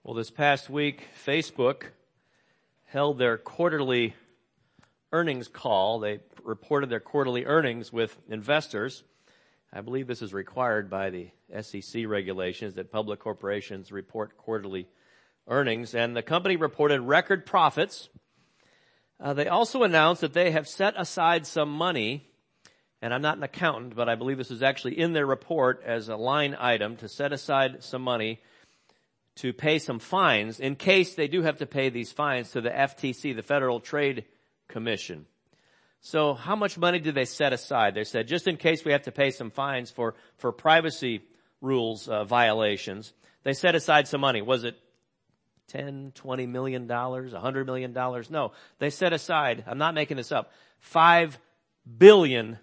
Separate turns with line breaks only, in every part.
Well, this past week, Facebook held their quarterly earnings call. They reported their quarterly earnings with investors. I believe this is required by the SEC regulations that public corporations report quarterly earnings. And the company reported record profits. They also announced that they have set aside some money, and I'm not an accountant, but I believe this is actually in their report as a line item, to set aside some money to pay some fines in case they do have to pay these fines to the FTC, the Federal Trade Commission. So how much money did they set aside? They said, just in case we have to pay some fines for privacy rules violations, they set aside some money. Was it $10, $20 million, $100 million? No, they set aside, I'm not making this up, $5 billion.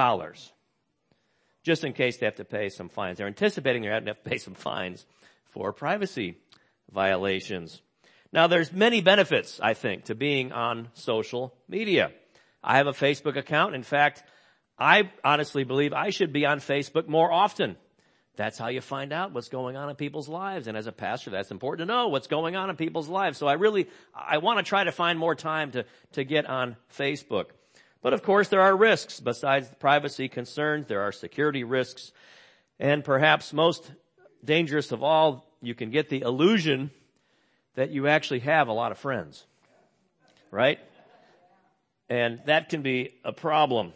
Just in case they have to pay some fines. They're anticipating they're having to pay some fines for privacy violations. Now, there's many benefits, I think, to being on social media. I have a Facebook account. In fact, I honestly believe I should be on Facebook more often. That's how you find out what's going on in people's lives. And as a pastor, that's important to know what's going on in people's lives. So I want to try to find more time to get on Facebook. But of course, there are risks. Besides the privacy concerns, there are security risks. And perhaps most dangerous of all, you can get the illusion that you actually have a lot of friends, right? And that can be a problem.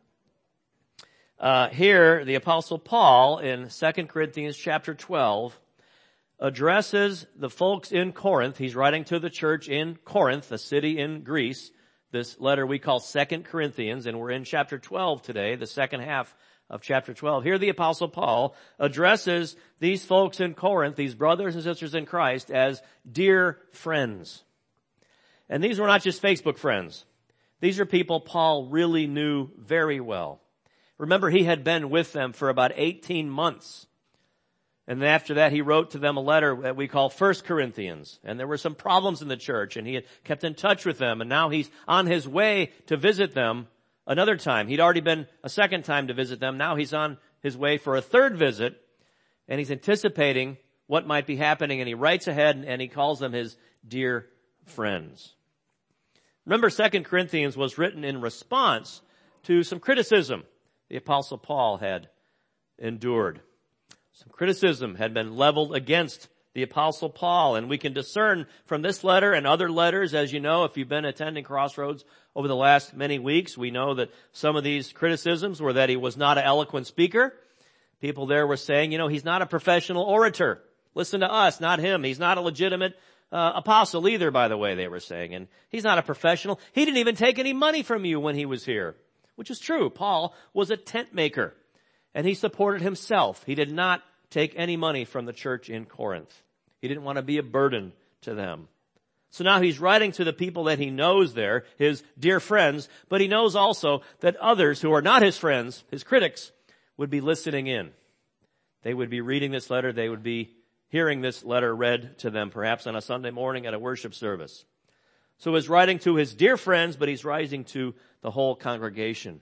Here, the Apostle Paul in 2 Corinthians chapter 12 addresses the folks in Corinth. He's writing to the church in Corinth, a city in Greece. This letter we call 2 Corinthians, and we're in chapter 12 today, the second half of chapter 12. Here the Apostle Paul addresses these folks in Corinth, these brothers and sisters in Christ, as dear friends. And these were not just Facebook friends. These are people Paul really knew very well. Remember, he had been with them for about 18 months. And then after that, he wrote to them a letter that we call 1 Corinthians. And there were some problems in the church, and he had kept in touch with them. And now he's on his way to visit them another time. He'd already been a second time to visit them. Now he's on his way for a third visit, and he's anticipating what might be happening. And he writes ahead, and he calls them his dear friends. Remember, 2 Corinthians was written in response to some criticism the Apostle Paul had endured. Some criticism had been leveled against the Apostle Paul, and we can discern from this letter and other letters, as you know, if you've been attending Crossroads over the last many weeks, we know that some of these criticisms were that he was not an eloquent speaker. People there were saying, he's not a professional orator. Listen to us, not him. He's not a legitimate apostle either, by the way, they were saying. And he's not a professional. He didn't even take any money from you when he was here, which is true. Paul was a tent maker, and he supported himself. He did not take any money from the church in Corinth. He didn't want to be a burden to them. So now he's writing to the people that he knows there, his dear friends, but he knows also that others who are not his friends, his critics, would be listening in. They would be reading this letter. They would be hearing this letter read to them, perhaps on a Sunday morning at a worship service. So he's writing to his dear friends, but he's writing to the whole congregation.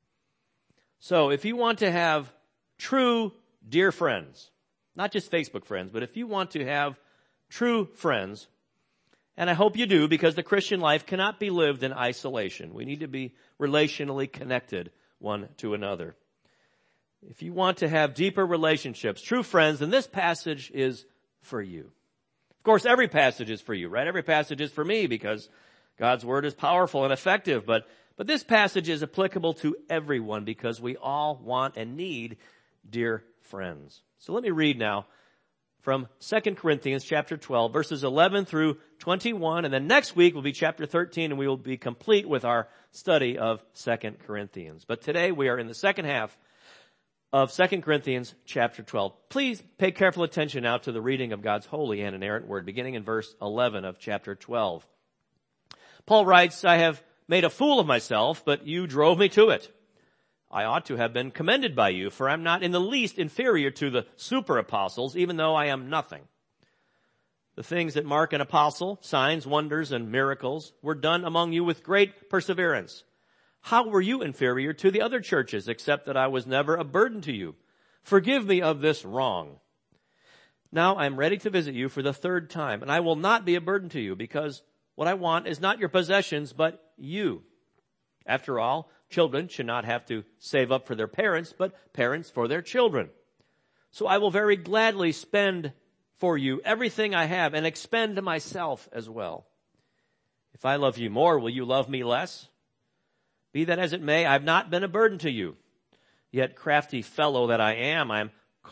So if you want to have true dear friends, not just Facebook friends, but if you want to have true friends, and I hope you do, because the Christian life cannot be lived in isolation. We need to be relationally connected one to another. If you want to have deeper relationships, true friends, then this passage is for you. Of course, every passage is for you, right? Every passage is for me because God's word is powerful and effective. But this passage is applicable to everyone because we all want and need dear friends. So let me read now from 2 Corinthians chapter 12, verses 11 through 21. And then next week will be chapter 13, and we will be complete with our study of 2 Corinthians. But today we are in the second half of 2 Corinthians chapter 12. Please pay careful attention now to the reading of God's holy and inerrant word, beginning in verse 11 of chapter 12. Paul writes, I have made a fool of myself, but you drove me to it. I ought to have been commended by you, for I'm not in the least inferior to the super apostles, even though I am nothing. The things that mark an apostle, signs, wonders, and miracles, were done among you with great perseverance. How were you inferior to the other churches, except that I was never a burden to you? Forgive me of this wrong. Now I am ready to visit you for the third time, and I will not be a burden to you, because what I want is not your possessions, but you. After all, children should not have to save up for their parents, but parents for their children. So I will very gladly spend for you everything I have and expend myself as well. If I love you more, will you love me less? Be that as it may, I have not been a burden to you. Yet, crafty fellow that I am, I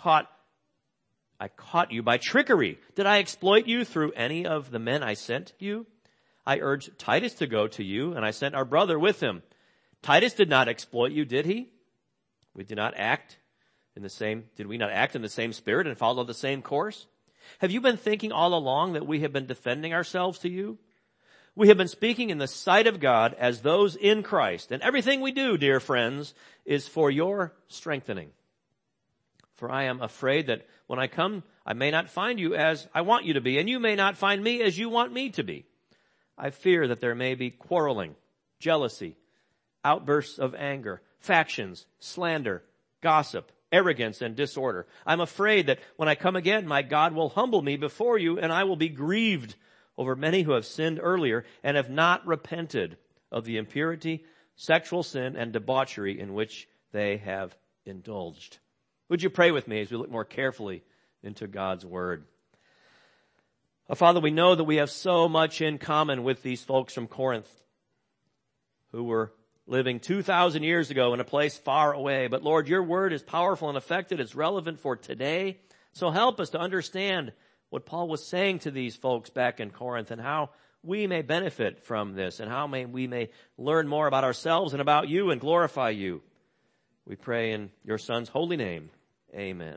caught you by trickery. Did I exploit you through any of the men I sent you? I urged Titus to go to you, and I sent our brother with him. Titus did not exploit you, did he? Did we not act in the same spirit and follow the same course? Have you been thinking all along that we have been defending ourselves to you? We have been speaking in the sight of God as those in Christ, and everything we do, dear friends, is for your strengthening. For I am afraid that when I come, I may not find you as I want you to be, and you may not find me as you want me to be. I fear that there may be quarreling, jealousy, outbursts of anger, factions, slander, gossip, arrogance, and disorder. I'm afraid that when I come again, my God will humble me before you, and I will be grieved over many who have sinned earlier and have not repented of the impurity, sexual sin, and debauchery in which they have indulged. Would you pray with me as we look more carefully into God's Word? Father, we know that we have so much in common with these folks from Corinth who were living 2,000 years ago in a place far away. But Lord, your Word is powerful and effective. It's relevant for today. So help us to understand what Paul was saying to these folks back in Corinth and how we may benefit from this and how we may learn more about ourselves and about you and glorify you. We pray in your Son's holy name. Amen.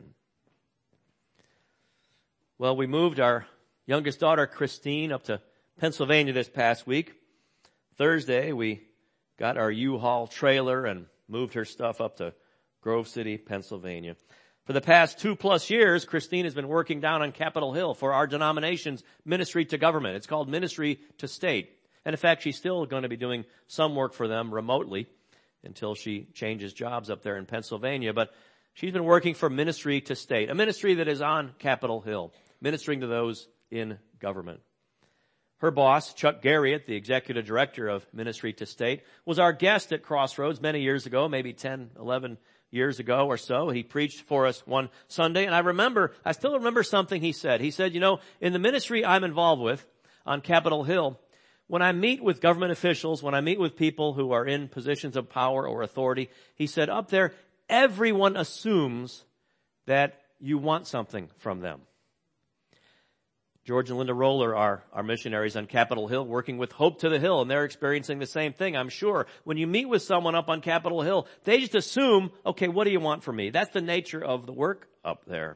Well, we moved our youngest daughter, Christine, up to Pennsylvania this past week. Thursday, we got our U-Haul trailer and moved her stuff up to Grove City, Pennsylvania. For the past 2+ years, Christine has been working down on Capitol Hill for our denomination's ministry to government. It's called Ministry to State. And in fact, she's still going to be doing some work for them remotely until she changes jobs up there in Pennsylvania. But she's been working for Ministry to State, a ministry that is on Capitol Hill, ministering to those in government. Her boss, Chuck Garriott, the executive director of Ministry to State, was our guest at Crossroads many years ago, maybe 10, 11 years ago or so. He preached for us one Sunday, and I still remember something he said. He said, in the ministry I'm involved with on Capitol Hill, when I meet with government officials, when I meet with people who are in positions of power or authority, he said, up there, everyone assumes that you want something from them. George and Linda Roller are our missionaries on Capitol Hill working with Hope to the Hill, and they're experiencing the same thing, I'm sure. When you meet with someone up on Capitol Hill, they just assume, okay, what do you want from me? That's the nature of the work up there.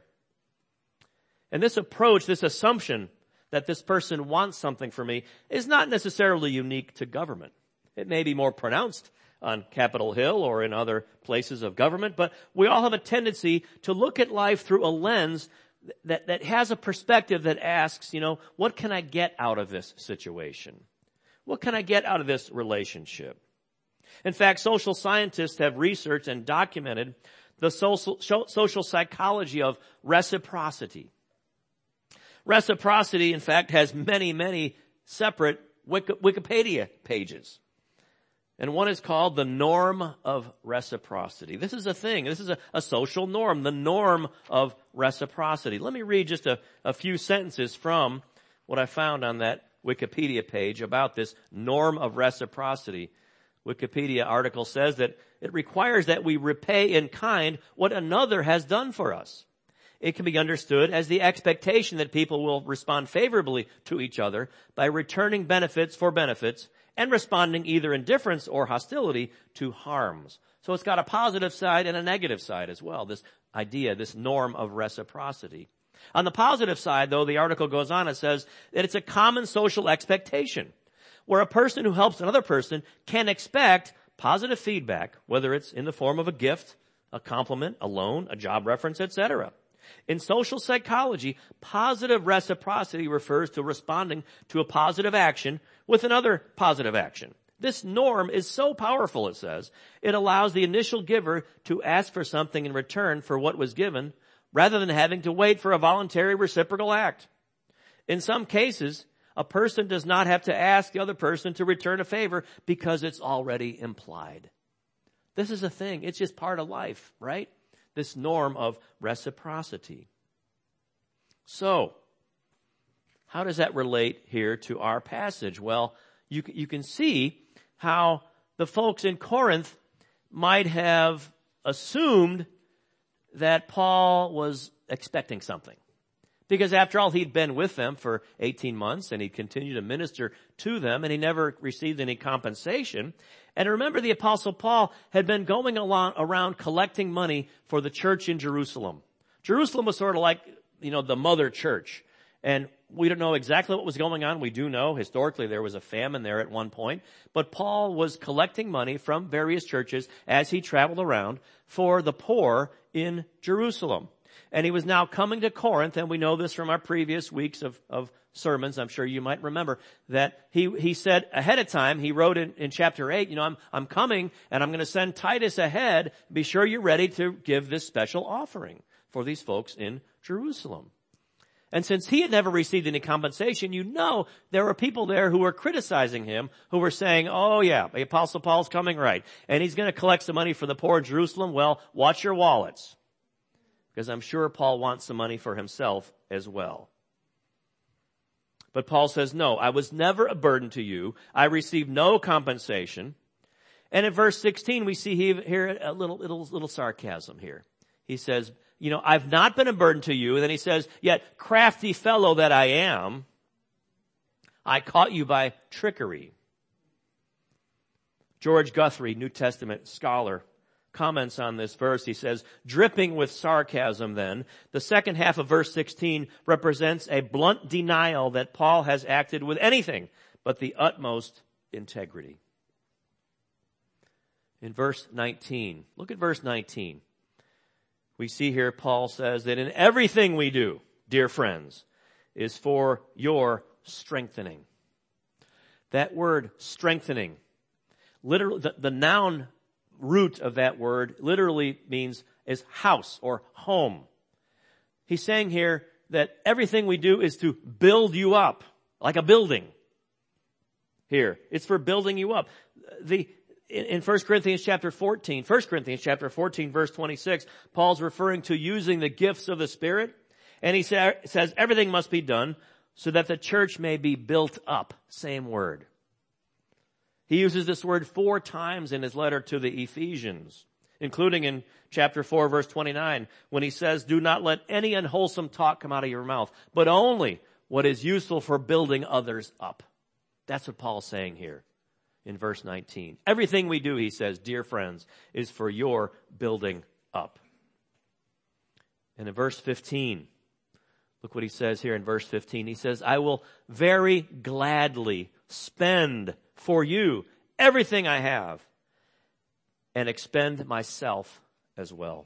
And this approach, this assumption that this person wants something from me is not necessarily unique to government. It may be more pronounced on Capitol Hill or in other places of government, but we all have a tendency to look at life through a lens that has a perspective that asks, what can I get out of this situation? What can I get out of this relationship? In fact, social scientists have researched and documented the social psychology of reciprocity. Reciprocity, in fact, has many, many separate Wikipedia pages. And one is called the norm of reciprocity. This is a thing. This is a social norm, the norm of reciprocity. Let me read just a few sentences from what I found on that Wikipedia page about this norm of reciprocity. Wikipedia article says that it requires that we repay in kind what another has done for us. It can be understood as the expectation that people will respond favorably to each other by returning benefits for benefits and responding either indifference or hostility to harms. So it's got a positive side and a negative side as well, this idea, this norm of reciprocity. On the positive side, though, the article goes on, it says that it's a common social expectation where a person who helps another person can expect positive feedback, whether it's in the form of a gift, a compliment, a loan, a job reference, etc. In social psychology, positive reciprocity refers to responding to a positive action with another positive action. This norm is so powerful, it says, it allows the initial giver to ask for something in return for what was given rather than having to wait for a voluntary reciprocal act. In some cases, a person does not have to ask the other person to return a favor because it's already implied. This is a thing. It's just part of life, right? This norm of reciprocity. So, how does that relate here to our passage? Well, you can see how the folks in Corinth might have assumed that Paul was expecting something. Because after all, he'd been with them for 18 months and he'd continued to minister to them and he never received any compensation. And remember, the Apostle Paul had been going around collecting money for the church in Jerusalem. Jerusalem was sort of like, the mother church. And we don't know exactly what was going on. We do know historically there was a famine there at one point. But Paul was collecting money from various churches as he traveled around for the poor in Jerusalem. And he was now coming to Corinth, and we know this from our previous weeks of sermons. I'm sure you might remember that he said ahead of time, he wrote in chapter 8, I'm coming and I'm going to send Titus ahead. Be sure you're ready to give this special offering for these folks in Jerusalem. And since he had never received any compensation, there were people there who were criticizing him, who were saying, oh yeah, the Apostle Paul's coming, right? And he's going to collect some money for the poor in Jerusalem. Well, watch your wallets. Because I'm sure Paul wants some money for himself as well. But Paul says, no, I was never a burden to you. I received no compensation. And in verse 16, we see here a little sarcasm here. He says, I've not been a burden to you. And then he says, yet crafty fellow that I am, I caught you by trickery. George Guthrie, New Testament scholar, comments on this verse. He says, dripping with sarcasm then, the second half of verse 16 represents a blunt denial that Paul has acted with anything but the utmost integrity. In verse 19, look at verse 19. We see here Paul says that in everything we do, dear friends, is for your strengthening. That word strengthening, literally, the noun root of that word literally means is house or home. He's saying here that everything we do is to build you up, like a building. Here, it's for building you up. In 1 Corinthians chapter 14, verse 26, Paul's referring to using the gifts of the Spirit. And he says everything must be done so that the church may be built up. Same word. He uses this word 4 times in his letter to the Ephesians, including in chapter 4, verse 29, when he says, do not let any unwholesome talk come out of your mouth, but only what is useful for building others up. That's what Paul's saying here in verse 19. Everything we do, he says, dear friends, is for your building up. And in verse 15, look what he says here in verse 15. He says, I will very gladly spend for you everything I have and expend myself as well.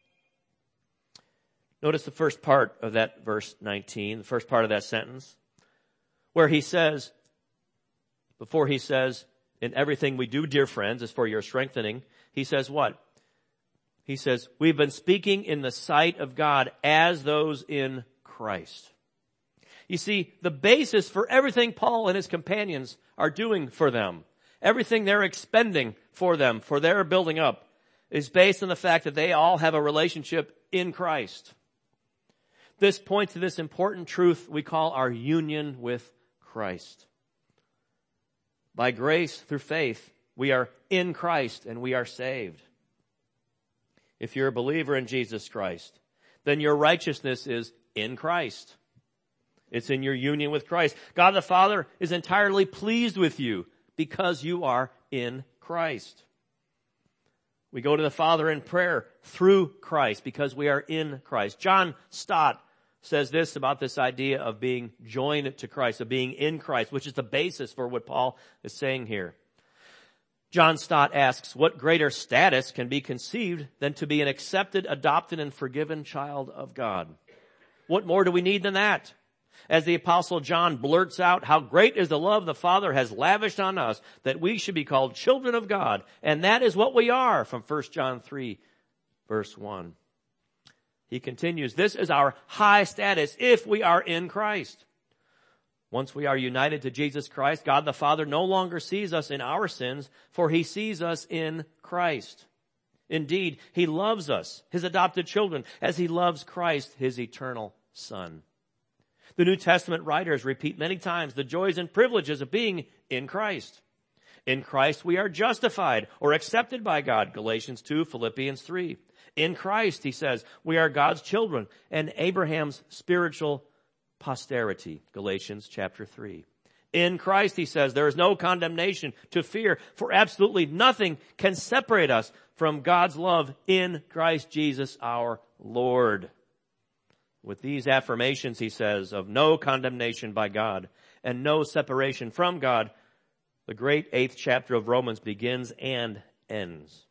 Notice the first part of that verse 19, the first part of that sentence, where he says, before he says, in everything we do, dear friends, is for your strengthening, he says what? He says, we've been speaking in the sight of God as those in Christ. You see, the basis for everything Paul and his companions are doing for them, everything they're expending for them, for their building up, is based on the fact that they all have a relationship in Christ. This points to this important truth we call our union with Christ. By grace, through faith, we are in Christ and we are saved. If you're a believer in Jesus Christ, then your righteousness is in Christ. It's in your union with Christ. God the Father is entirely pleased with you because you are in Christ. We go to the Father in prayer through Christ because we are in Christ. John Stott says this about this idea of being joined to Christ, of being in Christ, which is the basis for what Paul is saying here. John Stott asks, what greater status can be conceived than to be an accepted, adopted, and forgiven child of God? What more do we need than that? As the Apostle John blurts out, how great is the love the Father has lavished on us that we should be called children of God. And that is what we are, from 1 John 3, verse 1. He continues, this is our high status if we are in Christ. Once we are united to Jesus Christ, God the Father no longer sees us in our sins, for he sees us in Christ. Indeed, he loves us, his adopted children, as he loves Christ, his eternal Son. The New Testament writers repeat many times the joys and privileges of being in Christ. In Christ we are justified or accepted by God, Galatians 2, Philippians 3. In Christ, he says, we are God's children and Abraham's spiritual posterity, Galatians chapter 3. In Christ, he says, there is no condemnation to fear, for absolutely nothing can separate us from God's love in Christ Jesus our Lord. With these affirmations, he says, of no condemnation by God and no separation from God, the great 8th chapter of Romans begins and ends.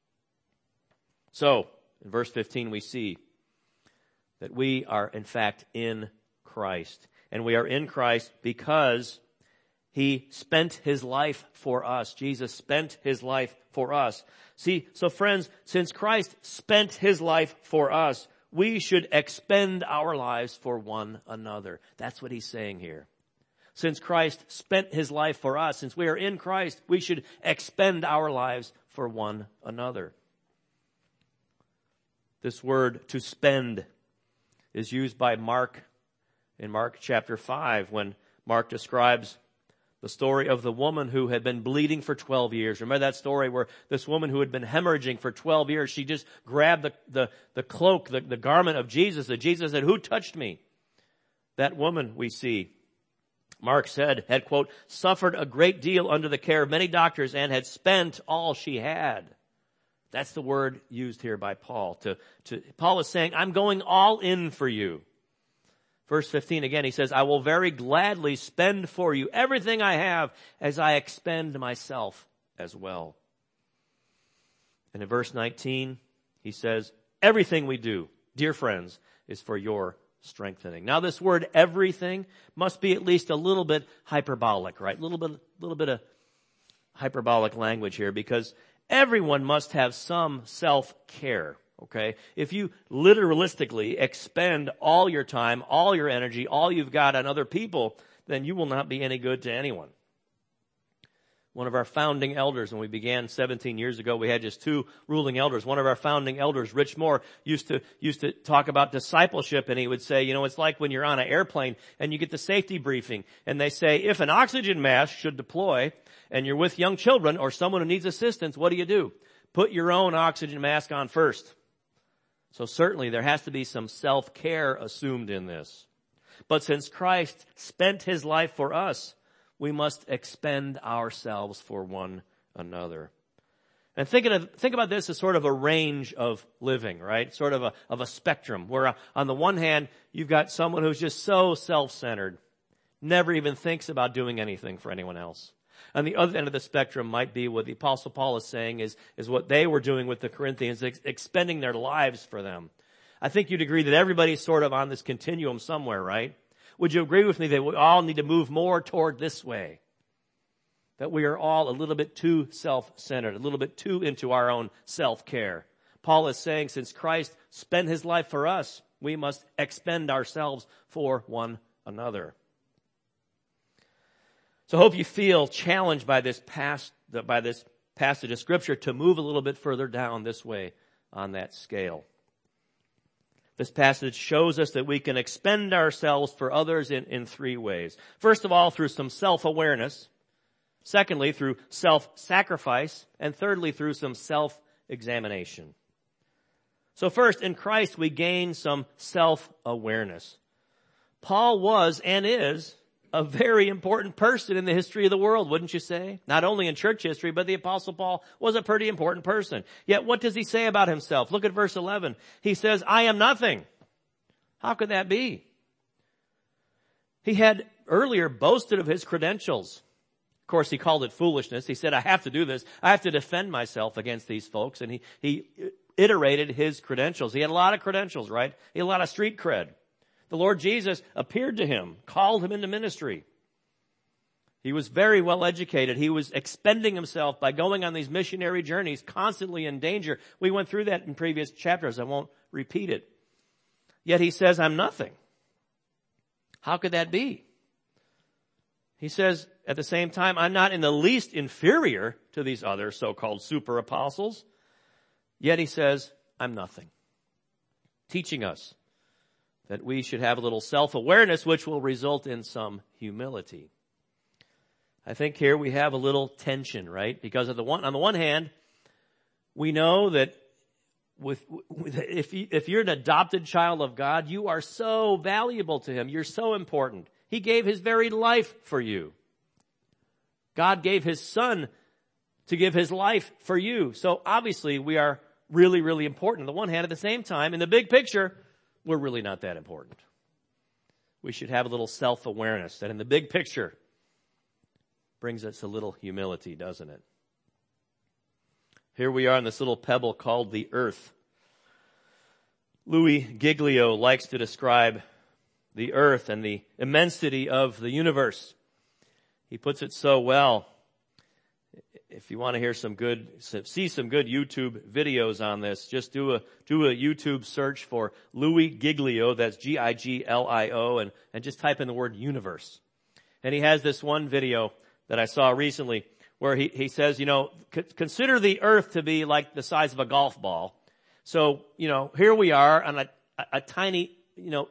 So, in verse 15 we see that we are in fact in Christ. And we are in Christ because he spent his life for us. Jesus spent his life for us. See, so friends, since Christ spent his life for us, we should expend our lives for one another. That's what he's saying here. Since Christ spent his life for us, since we are in Christ, we should expend our lives for one another. This word to spend is used by Mark in Mark chapter 5 when Mark describes the story of the woman who had been bleeding for 12 years. Remember that story where this woman who had been hemorrhaging for 12 years, she just grabbed the cloak, the garment of Jesus, that Jesus said, who touched me? That woman we see, Mark said, had, quote, suffered a great deal under the care of many doctors and had spent all she had. That's the word used here by Paul. Paul is saying, I'm going all in for you. Verse 15 again, he says, I will very gladly spend for you everything I have as I expend myself as well. And in verse 19, he says, everything we do, dear friends, is for your strengthening. Now this word everything must be at least a little bit hyperbolic, right? A little bit of hyperbolic language here, because everyone must have some self-care. Okay? If you literalistically expend all your time, all your energy, all you've got on other people, then you will not be any good to anyone. One of our founding elders, when we began 17 years ago, we had just 2 ruling elders. One of our founding elders, Rich Moore, used to talk about discipleship, and he would say, it's like when you're on an airplane and you get the safety briefing, and they say, if an oxygen mask should deploy and you're with young children or someone who needs assistance, what do? Put your own oxygen mask on first. So certainly there has to be some self-care assumed in this. But since Christ spent his life for us, we must expend ourselves for one another. And think about this as sort of a range of living, right? Sort of a spectrum where on the one hand, you've got someone who's just so self-centered, never even thinks about doing anything for anyone else. On the other end of the spectrum might be what the Apostle Paul is saying is what they were doing with the Corinthians, expending their lives for them. I think you'd agree that everybody's sort of on this continuum somewhere, right? Would you agree with me that we all need to move more toward this way? That we are all a little bit too self-centered, a little bit too into our own self-care. Paul is saying since Christ spent his life for us, we must expend ourselves for one another. So I hope you feel challenged by this passage of Scripture to move a little bit further down this way on that scale. This passage shows us that we can expend ourselves for others in 3 ways. First of all, through some self-awareness. Secondly, through self-sacrifice. And thirdly, through some self-examination. So first, in Christ, we gain some self-awareness. Paul was and is a very important person in the history of the world, wouldn't you say? Not only in church history, but the Apostle Paul was a pretty important person. Yet what does he say about himself? Look at verse 11. He says, I am nothing. How could that be? He had earlier boasted of his credentials. Of course, he called it foolishness. He said, I have to do this. I have to defend myself against these folks. And he iterated his credentials. He had a lot of credentials, right? He had a lot of street cred. The Lord Jesus appeared to him, called him into ministry. He was very well educated. He was expending himself by going on these missionary journeys, constantly in danger. We went through that in previous chapters. I won't repeat it. yet he says, I'm nothing. How could that be? He says, at the same time, I'm not in the least inferior to these other so-called super apostles. Yet he says, I'm nothing. Teaching us that we should have a little self-awareness, which will result in some humility. I think here we have a little tension, right? Because on the one hand, we know that if you're an adopted child of God, you are so valuable to him. You're so important. He gave his very life for you. God gave his son to give his life for you. So obviously we are really, really important. On the one hand, at the same time, in the big picture, we're really not that important. We should have a little self-awareness that in the big picture brings us a little humility, doesn't it? Here we are on this little pebble called the earth. Louis Giglio likes to describe the earth and the immensity of the universe. He puts it so well. If you want to see some good YouTube videos on this, just do a YouTube search for Louis Giglio, that's Giglio, and just type in the word universe. And he has this one video that I saw recently where he says, consider the earth to be like the size of a golf ball. So, here we are on a tiny, an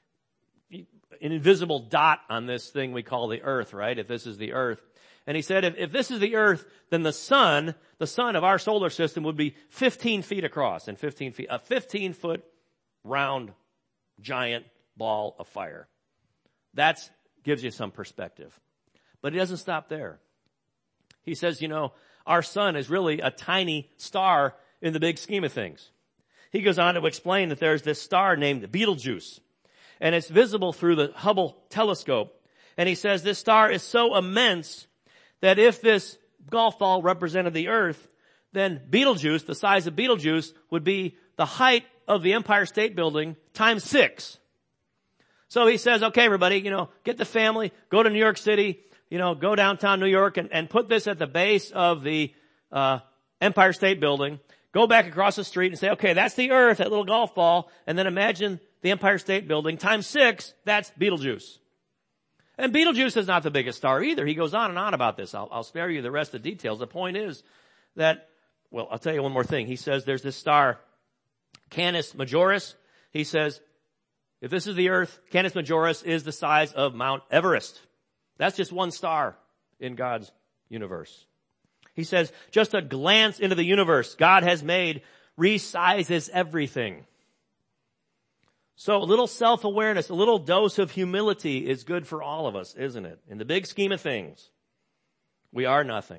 invisible dot on this thing we call the earth, right? If this is the earth. And he said, if this is the earth, then the sun of our solar system would be 15 feet across and 15 feet, a 15-foot round giant ball of fire. That gives you some perspective. But he doesn't stop there. He says, our sun is really a tiny star in the big scheme of things. He goes on to explain that there's this star named Betelgeuse, and it's visible through the Hubble telescope. And he says this star is so immense that if this golf ball represented the earth, then Betelgeuse, the size of Betelgeuse, would be the height of the Empire State Building times 6. So he says, okay, everybody, get the family, go to New York City, go downtown New York and put this at the base of the Empire State Building. Go back across the street and say, okay, that's the earth, that little golf ball. And then imagine the Empire State Building times 6, that's Betelgeuse. And Betelgeuse is not the biggest star either. He goes on and on about this. I'll spare you the rest of the details. The point is that, I'll tell you one more thing. He says there's this star, Canis Majoris. He says, if this is the earth, Canis Majoris is the size of Mount Everest. That's just one star in God's universe. He says, just a glance into the universe God has made resizes everything. So a little self-awareness, a little dose of humility is good for all of us, isn't it? In the big scheme of things, we are nothing.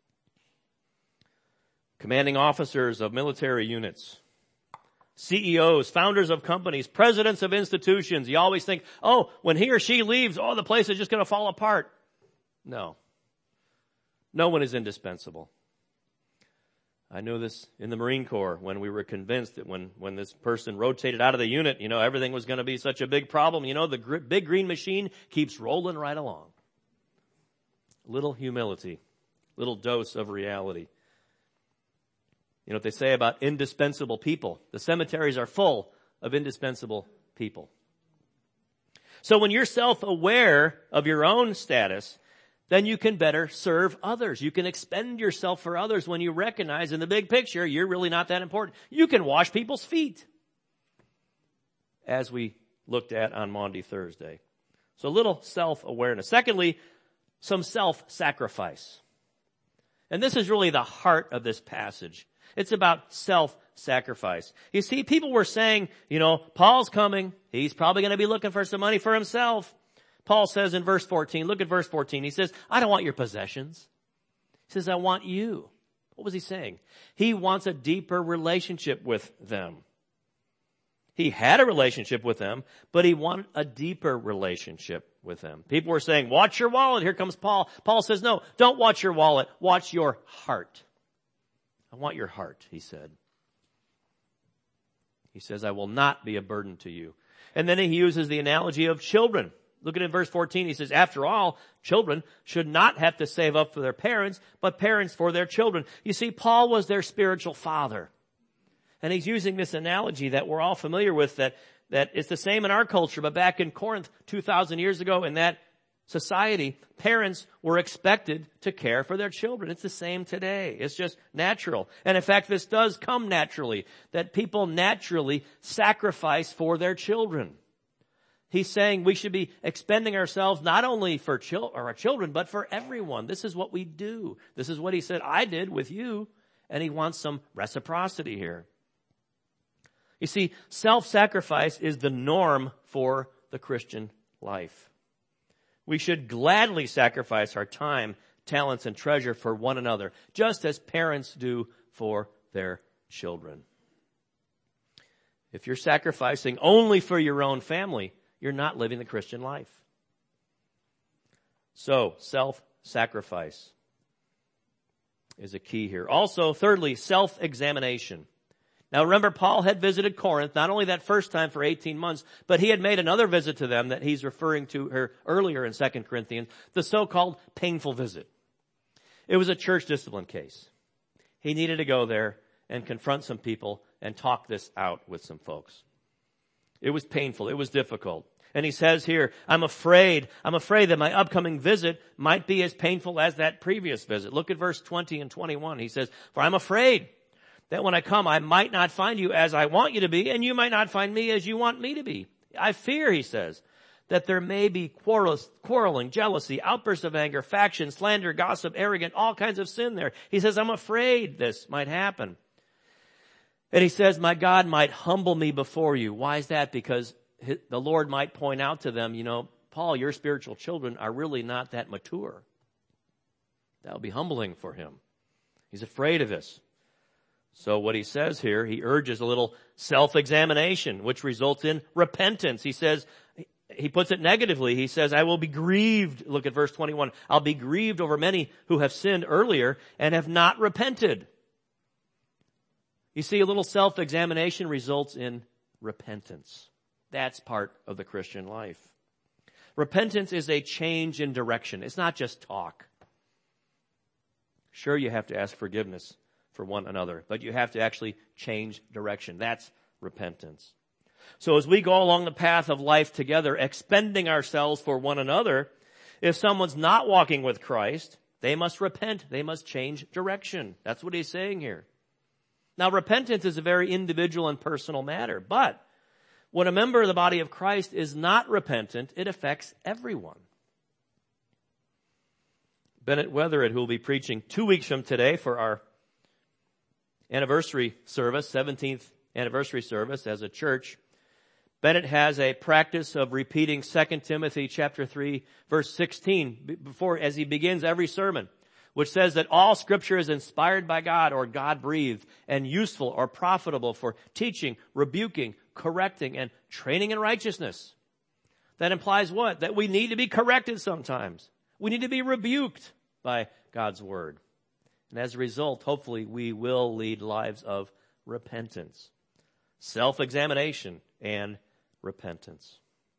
Commanding officers of military units, CEOs, founders of companies, presidents of institutions, you always think, when he or she leaves, the place is just going to fall apart. No. No one is indispensable. I knew this in the Marine Corps when we were convinced that when this person rotated out of the unit, everything was going to be such a big problem. The big green machine keeps rolling right along. Little humility, little dose of reality. You know what they say about indispensable people? The cemeteries are full of indispensable people. So when you're self-aware of your own status, then you can better serve others. You can expend yourself for others when you recognize in the big picture you're really not that important. You can wash people's feet, as we looked at on Maundy Thursday. So a little self-awareness. Secondly, some self-sacrifice. And this is really the heart of this passage. It's about self-sacrifice. You see, people were saying, Paul's coming. He's probably going to be looking for some money for himself. Paul says in verse 14, look at verse 14. He says, I don't want your possessions. He says, I want you. What was he saying? He wants a deeper relationship with them. He had a relationship with them, but he wanted a deeper relationship with them. People were saying, watch your wallet. Here comes Paul. Paul says, no, don't watch your wallet. Watch your heart. I want your heart, he said. He says, I will not be a burden to you. And then he uses the analogy of children. Look at it in verse 14. He says, after all, children should not have to save up for their parents, but parents for their children. You see, Paul was their spiritual father. And he's using this analogy that we're all familiar with, that that it's the same in our culture, but back in Corinth 2,000 years ago in that society, parents were expected to care for their children. It's the same today. It's just natural. And in fact, this does come naturally, that people naturally sacrifice for their children. He's saying we should be expending ourselves not only for our children, but for everyone. This is what we do. This is what he said, I did with you. And he wants some reciprocity here. You see, self-sacrifice is the norm for the Christian life. We should gladly sacrifice our time, talents, and treasure for one another, just as parents do for their children. If you're sacrificing only for your own family, you're not living the Christian life. So, self-sacrifice is a key here. Also, thirdly, self-examination. Now remember, Paul had visited Corinth, not only that first time for 18 months, but he had made another visit to them that he's referring to here earlier in 2 Corinthians, the so-called painful visit. It was a church discipline case. He needed to go there and confront some people and talk this out with some folks. It was painful. It was difficult. And he says here, I'm afraid that my upcoming visit might be as painful as that previous visit. Look at verse 20 and 21. He says, for I'm afraid that when I come, I might not find you as I want you to be, and you might not find me as you want me to be. I fear, he says, that there may be quarreling, jealousy, outbursts of anger, faction, slander, gossip, arrogance, all kinds of sin there. He says, I'm afraid this might happen. And he says, my God might humble me before you. Why is that? Because the Lord might point out to them, Paul, your spiritual children are really not that mature. That will be humbling for him. He's afraid of this. So what he says here, he urges a little self-examination, which results in repentance. He says, he puts it negatively. He says, I will be grieved. Look at verse 21. I'll be grieved over many who have sinned earlier and have not repented. You see, a little self-examination results in repentance. That's part of the Christian life. Repentance is a change in direction. It's not just talk. Sure, you have to ask forgiveness for one another, but you have to actually change direction. That's repentance. So as we go along the path of life together, expending ourselves for one another, if someone's not walking with Christ, they must repent. They must change direction. That's what he's saying here. Now, repentance is a very individual and personal matter, but when a member of the body of Christ is not repentant, it affects everyone. Bennett Weathered, who will be preaching 2 weeks from today for our anniversary service, 17th anniversary service as a church, Bennett has a practice of repeating 2 Timothy chapter 3, verse 16 as he begins every sermon, which says that all scripture is inspired by God or God-breathed and useful or profitable for teaching, rebuking, correcting, and training in righteousness. That implies what? That we need to be corrected sometimes. We need to be rebuked by God's word. And as a result, hopefully, we will lead lives of repentance, self-examination, and repentance.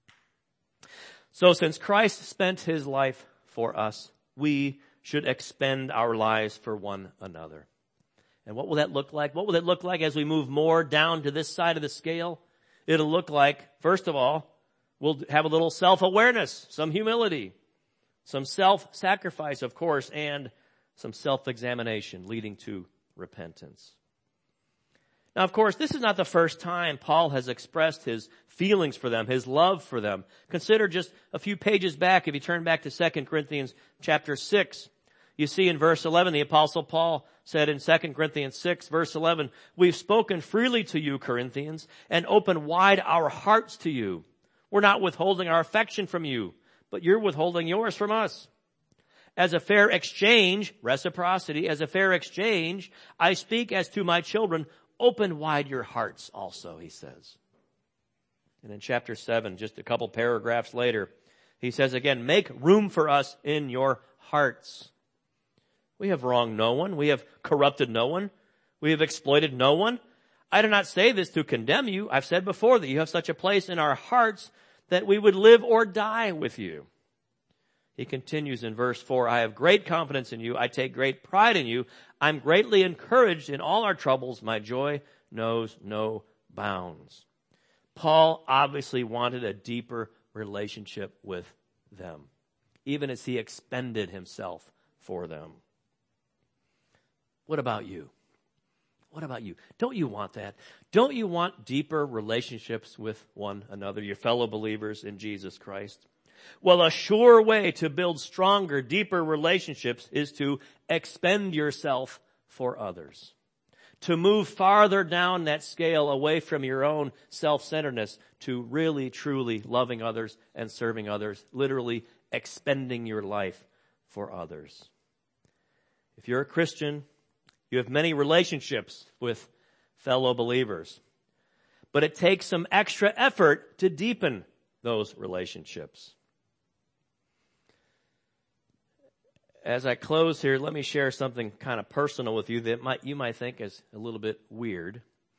So since Christ spent his life for us, we should expend our lives for one another. And what will that look like? What will it look like as we move more down to this side of the scale? It'll look like, first of all, we'll have a little self-awareness, some humility, some self-sacrifice, of course, and some self-examination leading to repentance. Now, of course, this is not the first time Paul has expressed his feelings for them, his love for them. Consider just a few pages back, if you turn back to 2 Corinthians chapter 6, you see in verse 11, the Apostle Paul said in 2 Corinthians 6, verse 11, we've spoken freely to you, Corinthians, and opened wide our hearts to you. We're not withholding our affection from you, but you're withholding yours from us. As a fair exchange, reciprocity, as a fair exchange, I speak as to my children, open wide your hearts also, he says. And in chapter 7, just a couple paragraphs later, he says again, make room for us in your hearts. We have wronged no one. We have corrupted no one. We have exploited no one. I do not say this to condemn you. I've said before that you have such a place in our hearts that we would live or die with you. He continues in verse 4, I have great confidence in you. I take great pride in you. I'm greatly encouraged in all our troubles. My joy knows no bounds. Paul obviously wanted a deeper relationship with them, even as he expended himself for them. What about you? What about you? Don't you want that? Don't you want deeper relationships with one another, your fellow believers in Jesus Christ? Well, a sure way to build stronger, deeper relationships is to expend yourself for others. To move farther down that scale away from your own self-centeredness to really, truly loving others and serving others, literally expending your life for others. If you're a Christian, you have many relationships with fellow believers, but it takes some extra effort to deepen those relationships. As I close here, let me share something kind of personal with you that you might think is a little bit weird.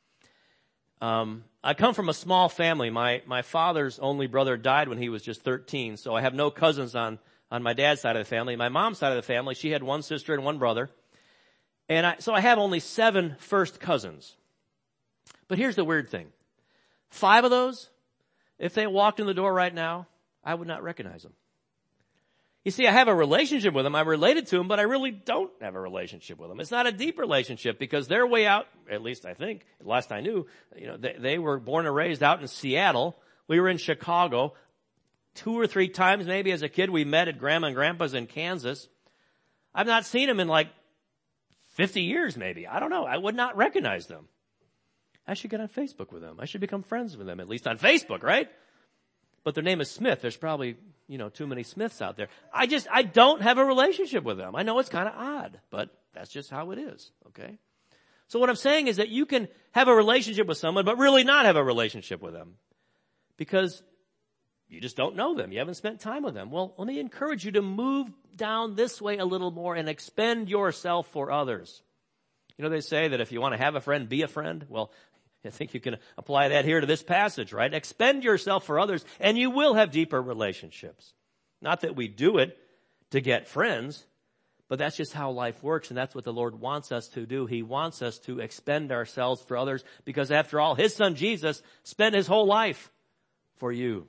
I come from a small family. My father's only brother died when he was just 13, so I have no cousins on my dad's side of the family. My mom's side of the family, she had one sister and one brother. So I have only 7 first cousins. But here's the weird thing. 5 of those, if they walked in the door right now, I would not recognize them. You see, I have a relationship with them. I'm related to them, but I really don't have a relationship with them. It's not a deep relationship because they're way out, at least I think, last I knew, they were born and raised out in Seattle. We were in Chicago. 2 or 3 times maybe as a kid we met at Grandma and Grandpa's in Kansas. I've not seen them in like 50 years maybe. I don't know. I would not recognize them. I should get on Facebook with them. I should become friends with them, at least on Facebook, right? But their name is Smith. There's probably, too many Smiths out there. I don't have a relationship with them. I know it's kind of odd, but that's just how it is, okay? So what I'm saying is that you can have a relationship with someone, but really not have a relationship with them because you just don't know them. You haven't spent time with them. Well, let me encourage you to move down this way a little more and expend yourself for others. They say that if you want to have a friend, be a friend. Well, I think you can apply that here to this passage, right? Expend yourself for others, and you will have deeper relationships. Not that we do it to get friends, but that's just how life works, and that's what the Lord wants us to do. He wants us to expend ourselves for others, because after all, His Son Jesus spent His whole life for you.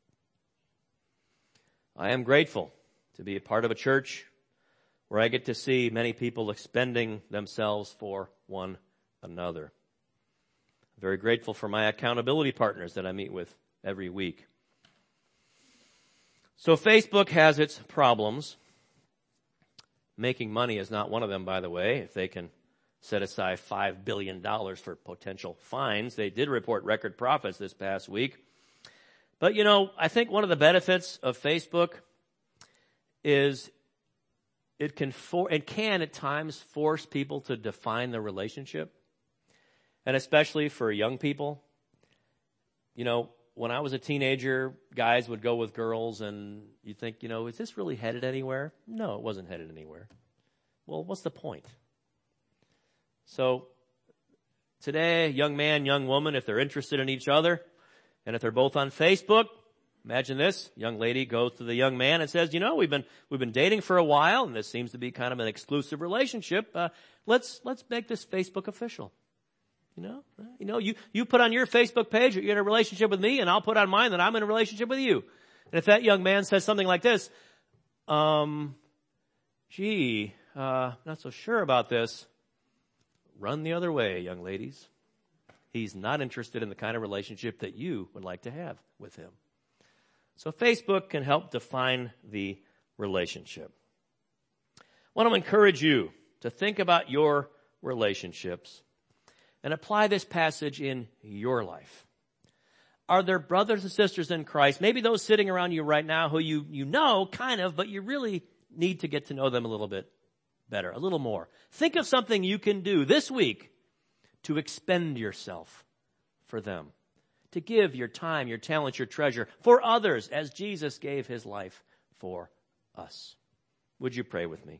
I am grateful to be a part of a church where I get to see many people expending themselves for one another. Very grateful for my accountability partners that I meet with every week. So Facebook has its problems. Making money is not one of them, by the way. If they can set aside $5 billion for potential fines. They did report record profits this past week. But, I think one of the benefits of Facebook is it can at times force people to define their relationship. And especially for young people, when I was a teenager, guys would go with girls and you think, is this really headed anywhere? No, it wasn't headed anywhere. Well, what's the point? So today, young man, young woman, if they're interested in each other and if they're both on Facebook, imagine this, young lady goes to the young man and says, we've been dating for a while and this seems to be kind of an exclusive relationship. Let's make this Facebook official. You put on your Facebook page that you're in a relationship with me, and I'll put on mine that I'm in a relationship with you. And if that young man says something like this, not so sure about this, run the other way, young ladies. He's not interested in the kind of relationship that you would like to have with him. So Facebook can help define the relationship. I want to encourage you to think about your relationships and apply this passage in your life. Are there brothers and sisters in Christ, maybe those sitting around you right now who you know, kind of, but you really need to get to know them a little bit better, a little more. Think of something you can do this week to expend yourself for them, to give your time, your talent, your treasure for others as Jesus gave His life for us. Would you pray with me?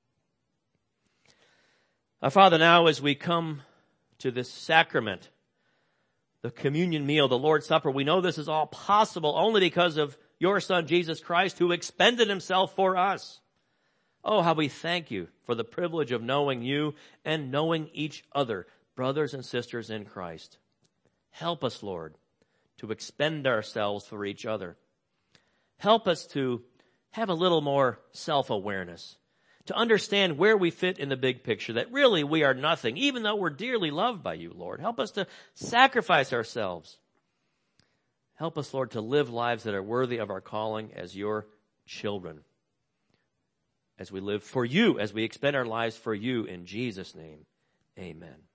Our Father, now as we come to this sacrament, the communion meal, the Lord's Supper, we know this is all possible only because of your Son, Jesus Christ, who expended Himself for us. Oh, how we thank you for the privilege of knowing you and knowing each other, brothers and sisters in Christ. Help us, Lord, to expend ourselves for each other. Help us to have a little more self-awareness, to understand where we fit in the big picture, that really we are nothing, even though we're dearly loved by you, Lord. Help us to sacrifice ourselves. Help us, Lord, to live lives that are worthy of our calling as your children, as we live for you, as we expend our lives for you in Jesus' name. Amen.